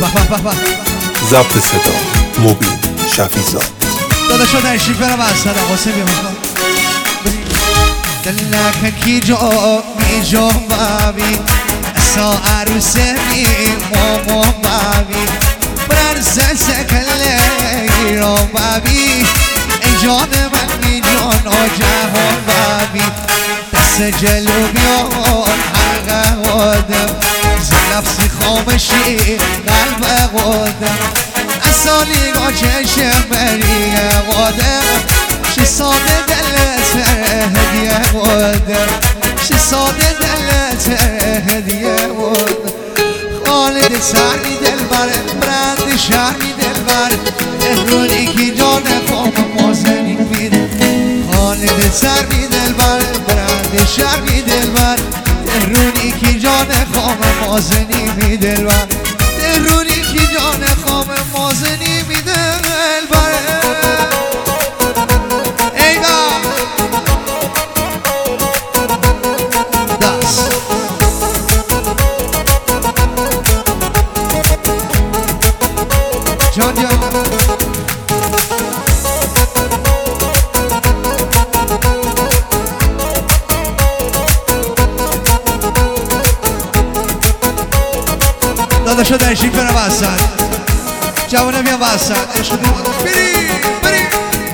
ضبط صدا مبین شفیزاد داداشو در شیفر واسد حسین بیمون دلنک کی جو می جو بابی سا عروسه می مامو بابی برنسه سکله ایرو بابی ای جان من می جان و جهان بابی دست جلوبیان حلقه قدم نفسی خامشی قلب قدم اصالی گا چشم بریه قدم شی ساده دلت هدیه قدم شی ساده دلت هدیه قدم خالد سری دل بره برند شهری دل بره احرونی کی جان خام مازنی میده خالد سری دل بره برند شهری دل بره رونی کی جان خام مازنی می دلبر رونی کی جان خام مازنی می دلبر ایگا دست جان جان داداشو در شیک برم واسد جوانه بیان واسد بری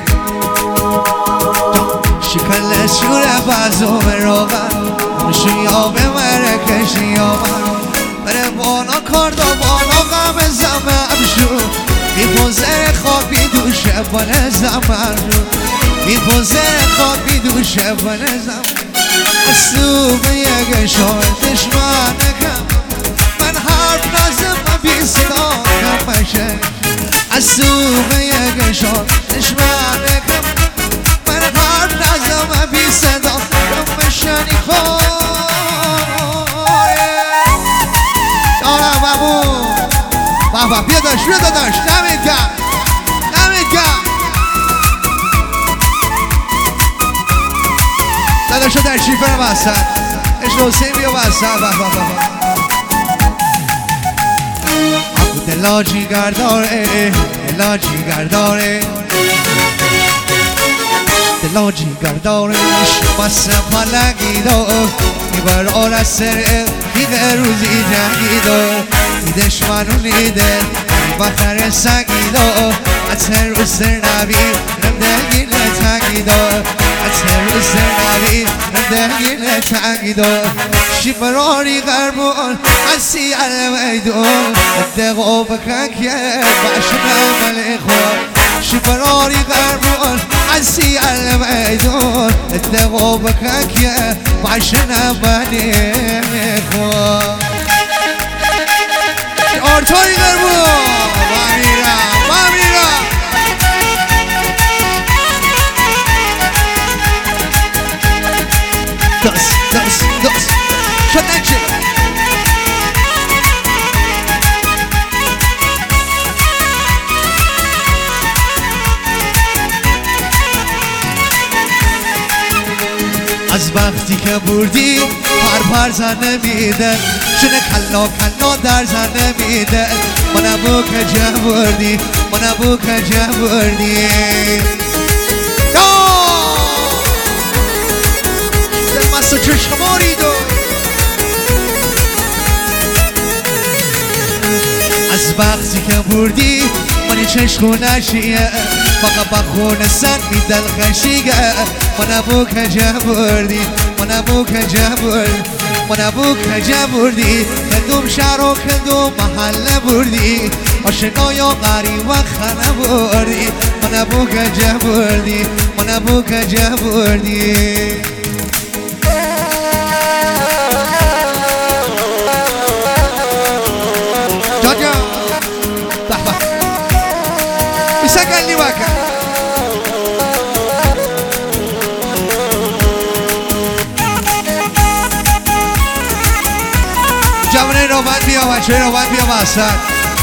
شکل شوره بازوم روغن مشوی آب مرکشی آمن بره بانا کارد و بانا غم زمم شو بی پوزر خواب بی دوشه بانه زمم شو بی پوزر خواب بی دوشه بانه زمم از تو به یک شور دشمن کم من حرف نزم بی صدا کم بشه از تو به یک شور دشمن کم من حرف نزم بی صدا کم بشه نیخواه دارم بابو بابا بیا داشت نمید کم داداشو در شیفر واسد عشق حسین بیا واسد بابا دلا جیگر داره دلا جیگر داره دلا جیگر داره بس پلنگی دار میبر آر سر دیده روزی جنگی دار دیدش منو نیده بخر سنگی دار اتر رو سر نبی نمدگی تنگی دار اتر رو سر نبی نمدگی تنگی دار شیبراری غربون حسی المیدون اتقو بکن که باشنه ملیخوان شیبراری غربون حسی المیدون اتقو بکن که باشنه ملیخوان آرتای غربون مامیرم دست شد نچه از وقتی که بردی پر زنه میده چونه کلا در زنه میده من ابو کجه بردی دل مست و چشماری دو از وقتی که بردی منی چشخونشیه فقط با خون سن میدل خشیگه من ابو کجه بردی کدوم شهر و کدوم محله بردی آشنای و غریب و خانه بردی من ابو کجه بردی جاجا بحبه بسکن لیواکن جوانه روبت بیا بچه روبت بیا واسد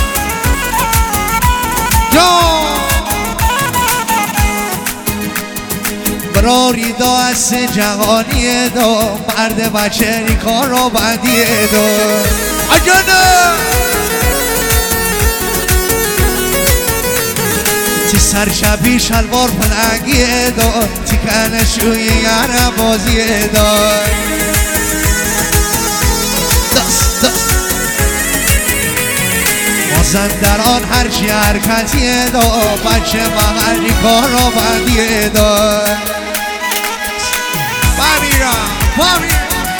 براری دا از جهانی دا مرد بچه ری کار رو بندی دا اجانه تی سرشبی شلوار پلنگی دار تی کنشوی یارم بازی دار دست دست مازندران هرچی حرکتی دار بچه محلی کار و بندی دار بامیرم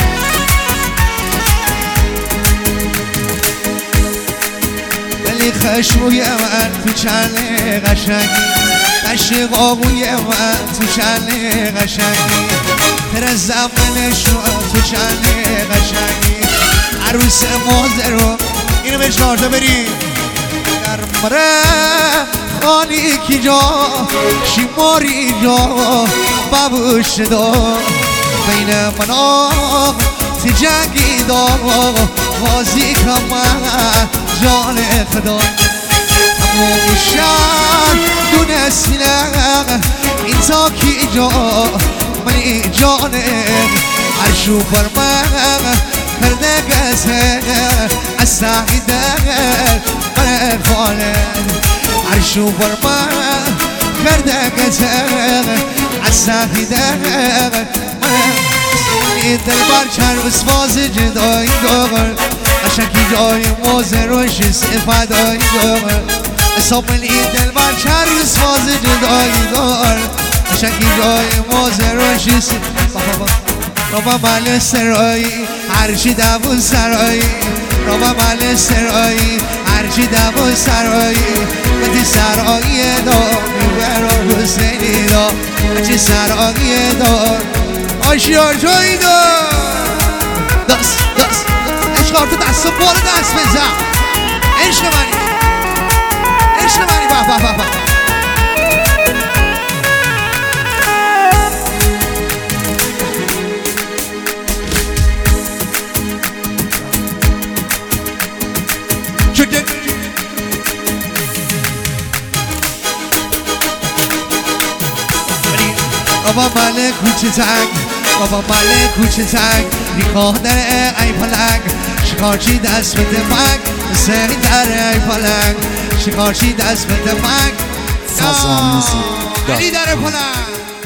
دلی خشموی من تو چنه قشنگی قشق آبوی من تو چنه قشنگی تر زمنشو تو چنه قشنگی عروس مازرو اینو به چارتا بریم در مره خانی کی جا شیماری جا بابوش دا بین منا تی جنگی دا بازی کمن جان خدا تمام شد دونستینه این تا کی جا منی جانه عرشو بر من کرده گزه از سعیده من فانه عرشو بر من کرده گزه از سعیده من دل بر چند بسواز جدایی دار قشنگی جای موزه روش سفدایی دار حساب ملی دل بر چند بسواز جدایی دار قشنگی جای موزه روش رابا مال سرایی هرچی دبون سرایی رابا مال سرایی هرچی دبون سرایی بدی سرایی دار میبرا حسینی دار هرچی سرایی دار آشیار جایی دار دست دست عشقار تو دست و بالا دست بزن عشق منی عشق منی به به به به بابا ماله کوچه تنگ بابا ماله کوچه تنگ ریخاه در ای پلنگ شکارچی دست بده منگ سری در ای پلنگ شکارچی دست بده منگ فضا موزیک علی در پلنگ